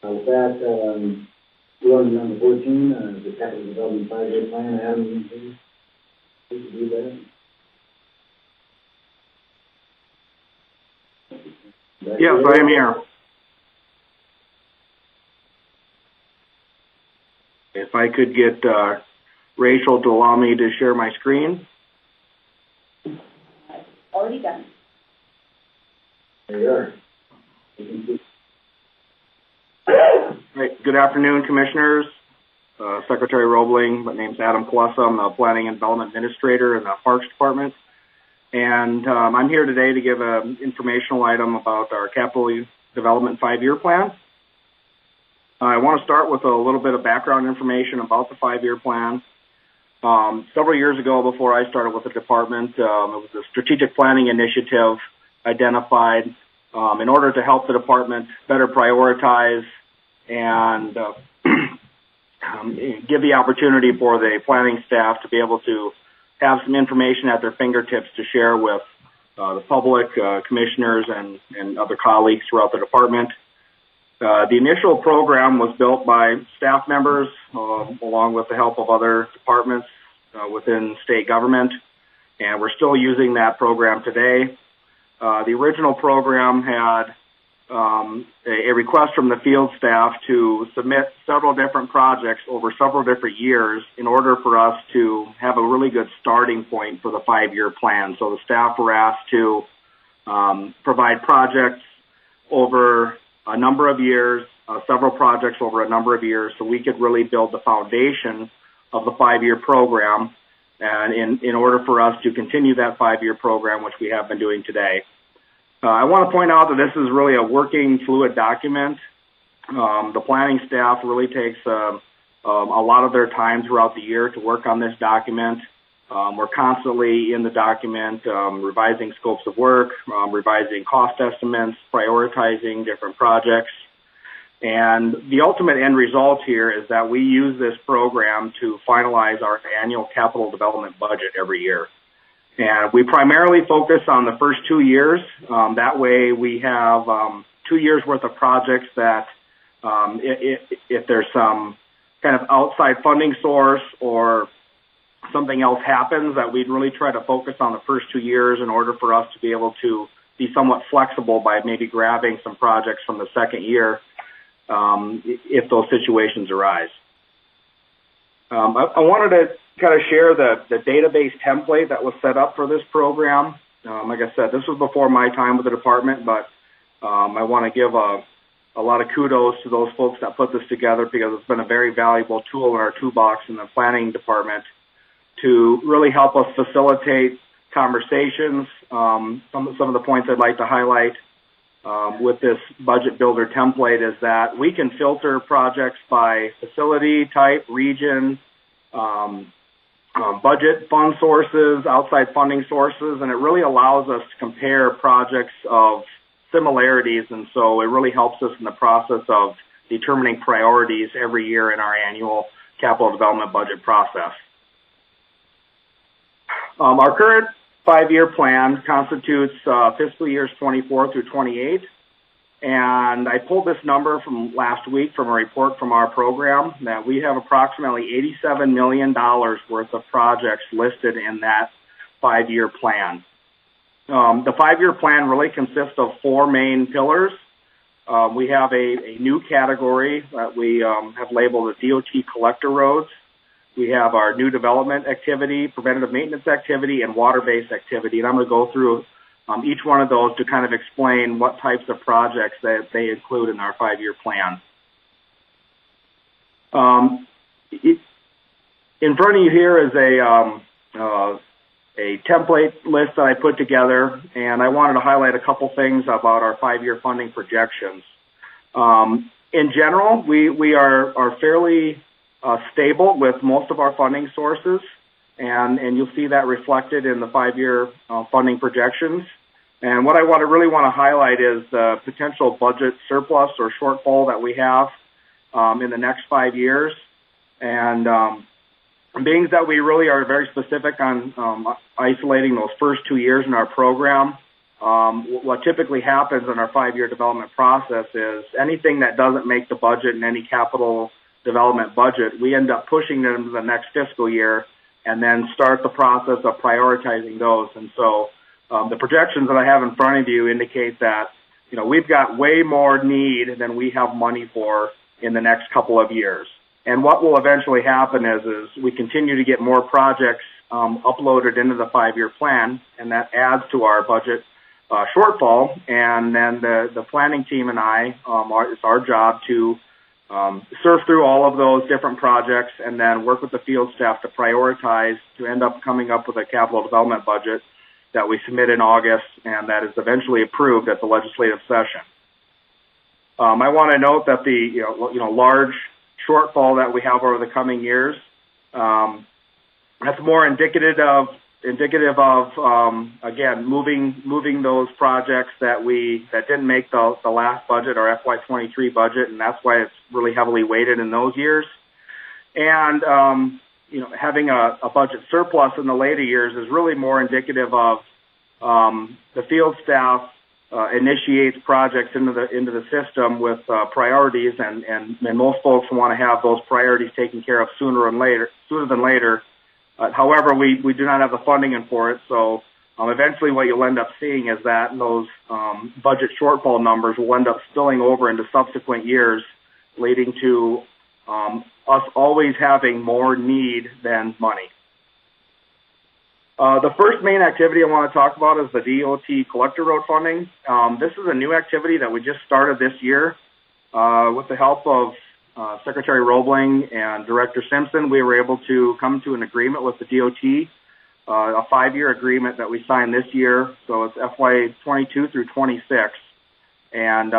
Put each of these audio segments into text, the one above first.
With that, we're on number 14, the capital development 5-year plan. Adam, please do that. Yes, I am here. If I could get Rachel to allow me to share my screen. Already done. There you are. You can see. Right. Good afternoon, Commissioners. Secretary Roebling. My name's Adam Kalesa. I'm the Planning and Development Administrator in the Parks Department. And I'm here today to give an informational item about our capital development 5-year plan. I want to start with a little bit of background information about the 5-year plan. Several years ago, before I started with the department, it was a strategic planning initiative identified in order to help the department better prioritize and give the opportunity for the planning staff to be able to have some information at their fingertips to share with the public, commissioners, and other colleagues throughout the department. The initial program was built by staff members along with the help of other departments within state government, and we're still using that program today. The original program had a request from the field staff to submit several different projects over several different years in order for us to have a really good starting point for the 5-year plan. So the staff were asked to provide projects over a number of years, several projects over a number of years, so we could really build the foundation of the 5-year program, and in order for us to continue that 5-year program, which we have been doing today. I want to point out that this is really a working, fluid document. The planning staff really takes a lot of their time throughout the year to work on this document. We're constantly in the document revising scopes of work, revising cost estimates, prioritizing different projects. And the ultimate end result here is that we use this program to finalize our annual capital development budget every year. And we primarily focus on the first 2 years. That way we have 2 years worth of projects that if there's some kind of outside funding source or something else happens, that we'd really try to focus on the first 2 years in order for us to be able to be somewhat flexible by maybe grabbing some projects from the second year if those situations arise. I wanted to kind of share the database template that was set up for this program. Like I said, this was before my time with the department, but I want to give a lot of kudos to those folks that put this together, because it's been a very valuable tool in our toolbox in the planning department to really help us facilitate conversations. Some of the points I'd like to highlight with this budget builder template is that we can filter projects by facility type, region, budget, fund sources, outside funding sources, and it really allows us to compare projects of similarities, and so it really helps us in the process of determining priorities every year in our annual capital development budget process. Our current 5-year plan constitutes fiscal years 24 through 28, and I pulled this number from last week from a report from our program that we have approximately $87 million worth of projects listed in that 5-year plan. The 5-year plan really consists of 4 main pillars. We have a new category that we have labeled the DOT collector roads. We have our new development activity, preventative maintenance activity, and water-based activity. And I'm going to go through each one of those to kind of explain what types of projects that they include in our 5-year plan. In front of you here is a template list that I put together, and I wanted to highlight a couple things about our 5-year funding projections. In general, we are fairly stable with most of our funding sources, and you'll see that reflected in the 5-year funding projections. And what I really want to highlight is the potential budget surplus or shortfall that we have in the next 5 years. And being that we really are very specific on isolating those first 2 years in our program, what typically happens in our 5-year development process is anything that doesn't make the budget in any capital development budget, we end up pushing them to the next fiscal year and then start the process of prioritizing those. And so the projections that I have in front of you indicate that, we've got way more need than we have money for in the next couple of years. And what will eventually happen is we continue to get more projects uploaded into the 5-year plan, and that adds to our budget shortfall. And then the planning team and I, it's our job to surf through all of those different projects and then work with the field staff to prioritize to end up coming up with a capital development budget that we submit in August and that is eventually approved at the legislative session. I want to note that the large shortfall that we have over the coming years, that's more indicative of again moving those projects that didn't make the last budget or FY23 budget, and that's why it's really heavily weighted in those years. And having a budget surplus in the later years is really more indicative of the field staff initiates projects into the system with priorities, and most folks want to have those priorities taken care of sooner than later. However, we do not have the funding for it, so eventually what you'll end up seeing is that those budget shortfall numbers will end up spilling over into subsequent years, leading to us always having more need than money. The first main activity I want to talk about is the DOT collector road funding. This is a new activity that we just started this year. With the help of Secretary Roebling and Director Simpson, we were able to come to an agreement with the DOT, a 5-year agreement that we signed this year. So it's FY22 through 26. And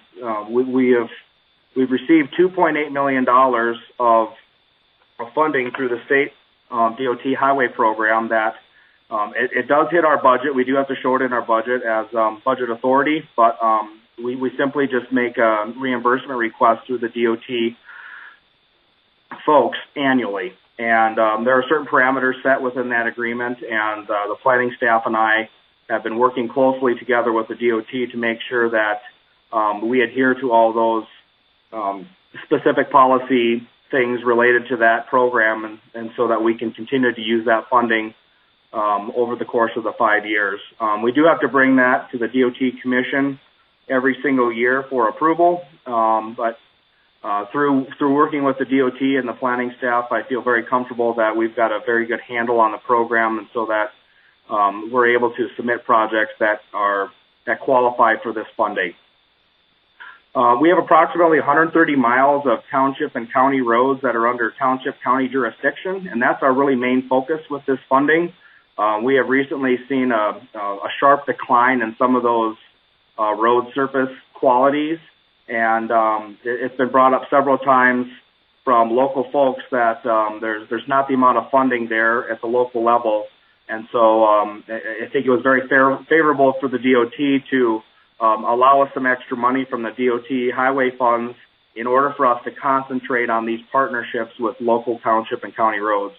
we've received $2.8 million of funding through the state DOT highway program that it does hit our budget. We do have to show it in our budget as budget authority, but we simply just make a reimbursement request through the DOT folks annually. And there are certain parameters set within that agreement, and the planning staff and I have been working closely together with the DOT to make sure that we adhere to all those specific policy things related to that program, and so that we can continue to use that funding over the course of the 5 years. We do have to bring that to the DOT Commission every single year for approval, but through working with the DOT and the planning staff, I feel very comfortable that we've got a very good handle on the program, and so that we're able to submit projects that qualify for this funding. We have approximately 130 miles of township and county roads that are under township county jurisdiction, and that's our really main focus with this funding. We have recently seen a sharp decline in some of those road surface qualities, and it's been brought up several times from local folks that there's not the amount of funding there at the local level, and so I think it was very favorable for the DOT to allow us some extra money from the DOT highway funds in order for us to concentrate on these partnerships with local township and county roads.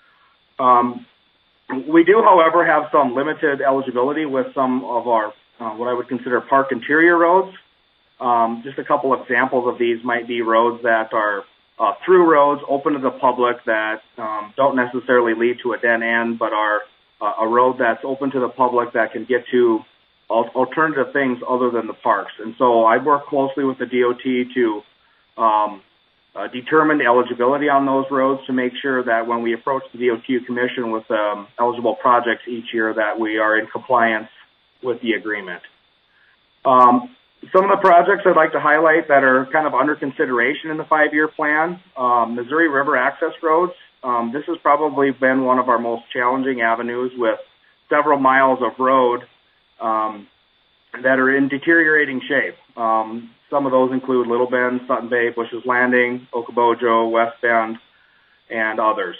We do, however, have some limited eligibility with some of our what I would consider park interior roads. Just a couple of examples of these might be roads that are through roads open to the public that don't necessarily lead to a dead end, but are a road that's open to the public that can get to alternative things other than the parks. And so I work closely with the DOT to determine the eligibility on those roads to make sure that when we approach the DOT Commission with eligible projects each year that we are in compliance with the agreement. Some of the projects I'd like to highlight that are kind of under consideration in the 5-year plan, Missouri River access roads. This has probably been one of our most challenging avenues with several miles of road that are in deteriorating shape. Some of those include Little Bend, Sutton Bay, Bush's Landing, Okobojo, West Bend, and others.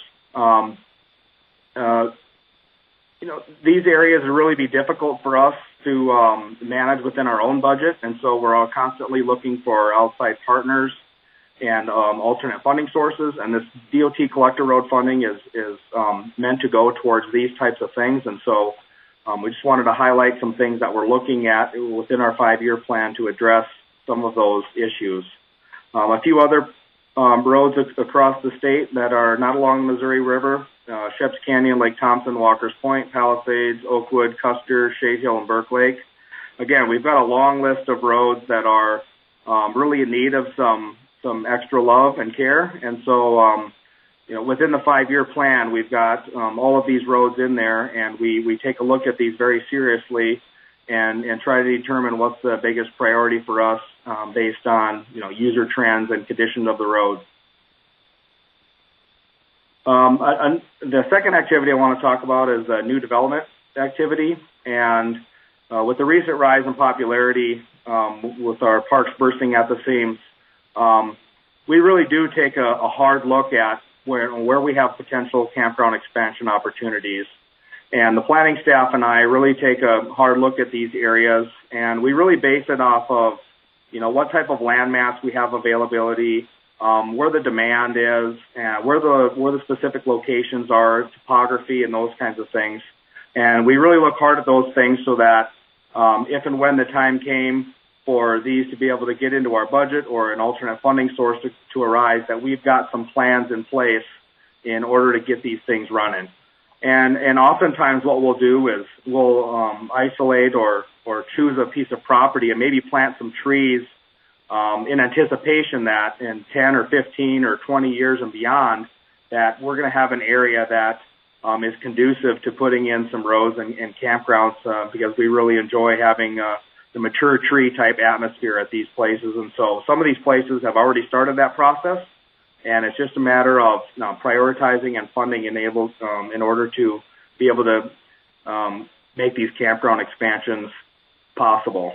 These areas will really be difficult for us to manage within our own budget, and so we're all constantly looking for outside partners and alternate funding sources. And this DOT collector road funding is meant to go towards these types of things, and so We just wanted to highlight some things that we're looking at within our 5-year plan to address some of those issues. A few other roads across the state that are not along the Missouri River: Sheps Canyon, Lake Thompson, Walker's Point, Palisades, Oakwood, Custer, Shade Hill, and Burke Lake. Again, we've got a long list of roads that are really in need of some extra love and care. And so, within the 5-year plan, we've got all of these roads in there, and we take a look at these very seriously and try to determine what's the biggest priority for us based on, user trends and condition of the road. The second activity I want to talk about is a new development activity. And with the recent rise in popularity with our parks bursting at the seams, we really do take a hard look at where we have potential campground expansion opportunities. And the planning staff and I really take a hard look at these areas, and we really base it off of, what type of land mass we have availability, where the demand is, and where the specific locations are, topography, and those kinds of things. And we really look hard at those things so that if and when the time came for these to be able to get into our budget or an alternate funding source to arise, that we've got some plans in place in order to get these things running. And oftentimes what we'll do is we'll isolate or choose a piece of property and maybe plant some trees in anticipation that in 10 or 15 or 20 years and beyond, that we're going to have an area that is conducive to putting in some roads and campgrounds because we really enjoy having the mature tree type atmosphere at these places. And so some of these places have already started that process, and it's just a matter of prioritizing and funding enabled in order to be able to make these campground expansions possible.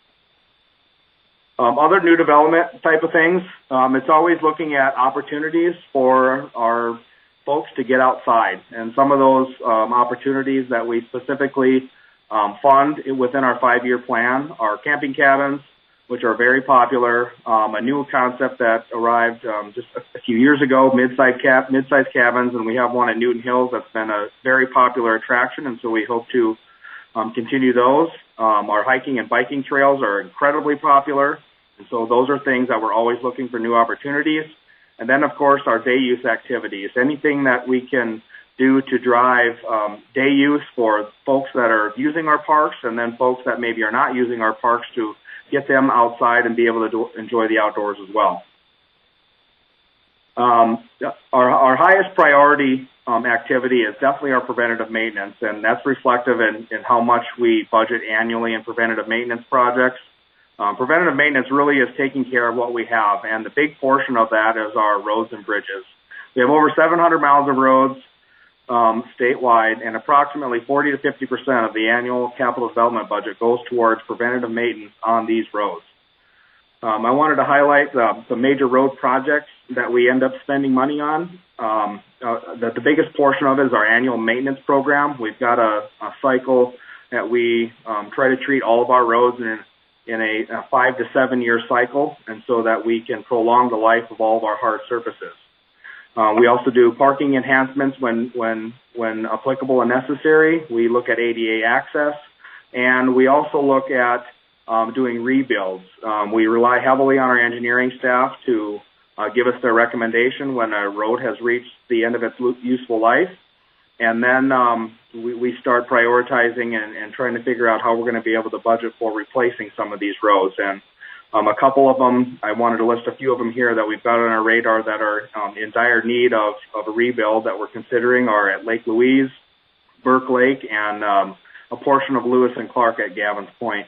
Other new development type of things, it's always looking at opportunities for our folks to get outside. And some of those opportunities that we specifically fund within our 5-year plan are camping cabins, which are very popular. A new concept that arrived just a few years ago, mid-size cabins, and we have one at Newton Hills that's been a very popular attraction, and so we hope to continue those. Our hiking and biking trails are incredibly popular, and so those are things that we're always looking for new opportunities. And then, of course, our day use activities, anything that we can do to drive day use for folks that are using our parks and then folks that maybe are not using our parks to get them outside and be able to enjoy the outdoors as well. Our highest priority activity is definitely our preventative maintenance, and that's reflective in how much we budget annually in preventative maintenance projects. Preventative maintenance really is taking care of what we have, and the big portion of that is our roads and bridges. We have over 700 miles of roads statewide, and approximately 40 to 50% of the annual capital development budget goes towards preventative maintenance on these roads. I wanted to highlight the major road projects that we end up spending money on. The biggest portion of it is our annual maintenance program. We've got a cycle that we try to treat all of our roads in a 5 to 7 year cycle, and so that we can prolong the life of all of our hard surfaces. We also do parking enhancements when applicable and necessary. We look at ADA access, and we also look at doing rebuilds. We rely heavily on our engineering staff to give us their recommendation when a road has reached the end of its useful life. And then we start prioritizing and trying to figure out how we're going to be able to budget for replacing some of these roads. And a couple of them, I wanted to list a few of them here that we've got on our radar that are in dire need of a rebuild that we're considering are at Lake Louise, Burke Lake, and a portion of Lewis and Clark at Gavin's Point.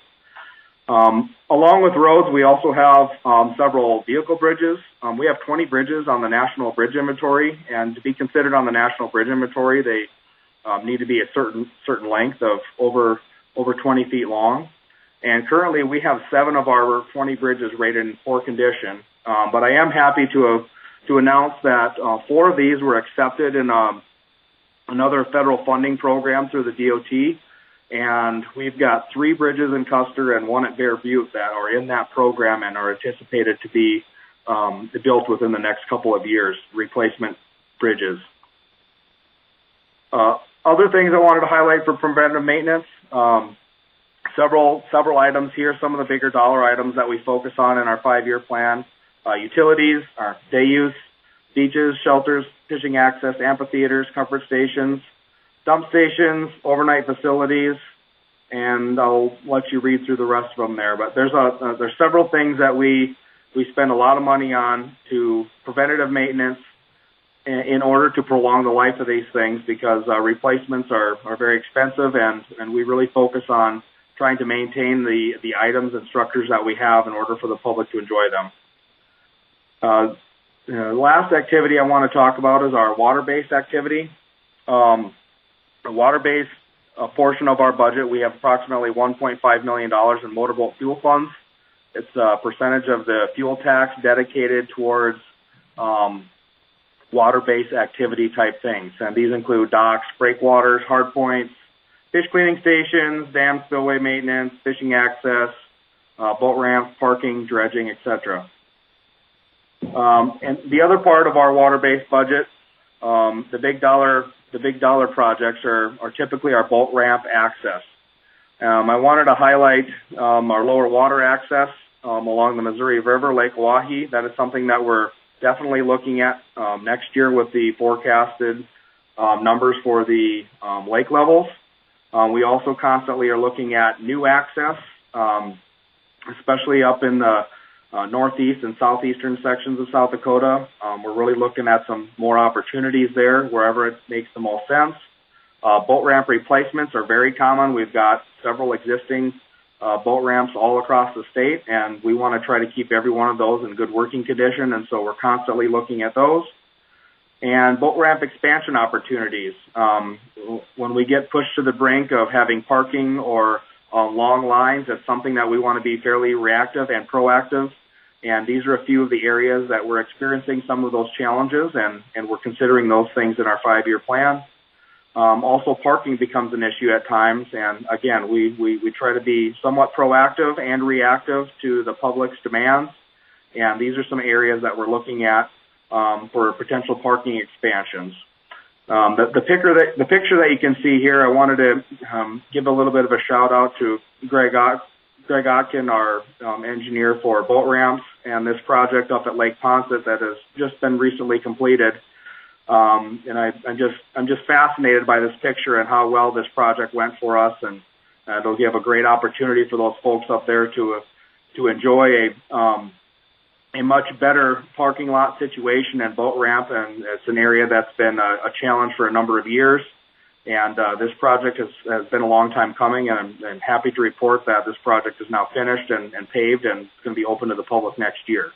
Along with roads, we also have several vehicle bridges. We have 20 bridges on the National Bridge Inventory, and to be considered on the National Bridge Inventory, they need to be a certain length of over 20 feet long. And currently, we have 7 of our 20 bridges rated in poor condition. But I am happy to announce that 4 of these were accepted in another federal funding program through the DOT. And we've got 3 bridges in Custer and 1 at Bear Butte that are in that program and are anticipated to be built within the next couple of years, replacement bridges. Other things I wanted to highlight for preventive maintenance, several items here, some of the bigger dollar items that we focus on in our 5-year plan. Utilities, our day use, beaches, shelters, fishing access, amphitheaters, comfort stations, dump stations, overnight facilities, and I'll let you read through the rest of them there. But there's several things that we spend a lot of money on to preventative maintenance in order to prolong the life of these things, because replacements are very expensive, and we really focus on trying to maintain the items and structures that we have in order for the public to enjoy them. The last activity I want to talk about is our water-based activity. The water-based portion of our budget, we have approximately $1.5 million in motorboat fuel funds. It's a percentage of the fuel tax dedicated towards water-based activity type things. And these include docks, breakwaters, hardpoints, fish cleaning stations, dam spillway maintenance, fishing access, boat ramps, parking, dredging, etc. And the other part of our water-based budget, the big dollar projects are typically our boat ramp access. I wanted to highlight our lower water access along the Missouri River, Lake Oahe. That is something that we're definitely looking at next year with the forecasted numbers for the lake levels. We also constantly are looking at new access, especially up in the northeast and southeastern sections of South Dakota. We're really looking at some more opportunities there wherever it makes the most sense. Boat ramp replacements are very common. We've got several existing boat ramps all across the state, and we want to try to keep every one of those in good working condition, and so we're constantly looking at those. And boat ramp expansion opportunities. When we get pushed to the brink of having parking or long lines, it's something that we want to be fairly reactive and proactive. And these are a few of the areas that we're experiencing some of those challenges, and we're considering those things in our 5-year plan. Also, parking becomes an issue at times, and again, we try to be somewhat proactive and reactive to the public's demands, and these are some areas that we're looking at for potential parking expansions. The picture that you can see here, I wanted to give a little bit of a shout out to Greg Otkin, our engineer for boat ramps, and this project up at Lake Poncet that has just been recently completed. And I'm just fascinated by this picture and how well this project went for us, and it'll give a great opportunity for those folks up there to enjoy a much better parking lot situation and boat ramp, and it's an area that's been a challenge for a number of years. And this project has been a long time coming, and I'm happy to report that this project is now finished and paved, and it's going to be open to the public next year.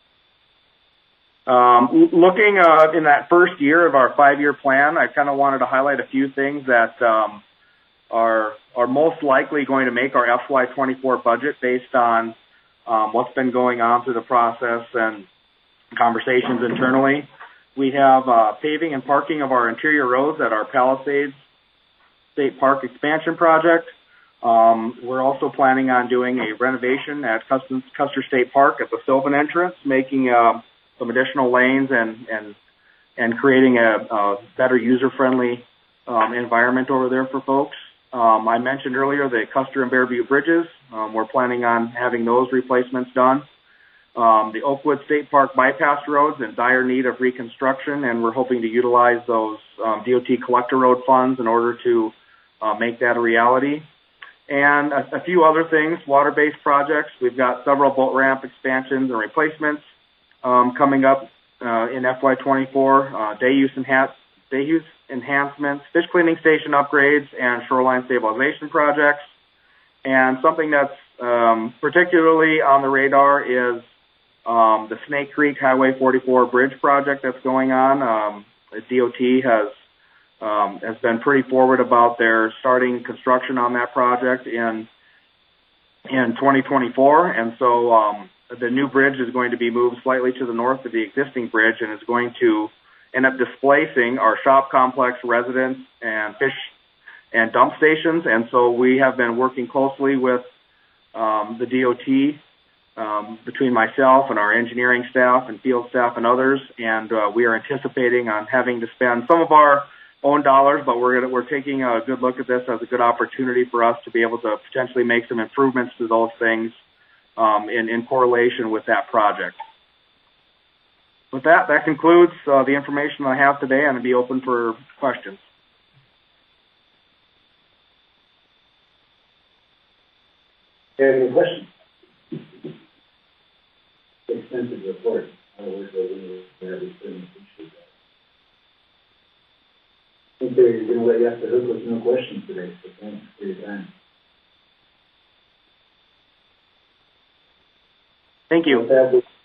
Looking in that first year of our 5-year plan, I kind of wanted to highlight a few things that are most likely going to make our FY24 budget based on what's been going on through the process and conversations internally. We have paving and parking of our interior roads at our Palisades State Park expansion project. We're also planning on doing a renovation at Custer State Park at the Sylvan entrance, making some additional lanes and creating a better user-friendly environment over there for folks. I mentioned earlier the Custer and Bearview bridges. We're planning on having those replacements done. The Oakwood State Park bypass roads in dire need of reconstruction, and we're hoping to utilize those DOT collector road funds in order to make that a reality. And a few other things, water-based projects. We've got several boat ramp expansions and replacements coming up in FY24, day use enhancements, fish cleaning station upgrades, and shoreline stabilization projects. And something that's particularly on the radar is the Snake Creek Highway 44 bridge project that's going on. The DOT has been pretty forward about their starting construction on that project in 2024, and so the new bridge is going to be moved slightly to the north of the existing bridge, and is going to end up displacing our shop complex, residence, and fish and dump stations. And so we have been working closely with the DOT, between myself and our engineering staff and field staff and others, and we are anticipating on having to spend some of our own dollars, but we're taking a good look at this as a good opportunity for us to be able to potentially make some improvements to those things in correlation with that project. With that concludes the information I have today, and I'll be open for questions. Do you have any questions? Extensive report. I would really appreciate that. I think they're going to let you off the hook with no questions today, so thanks for your time. Thank you.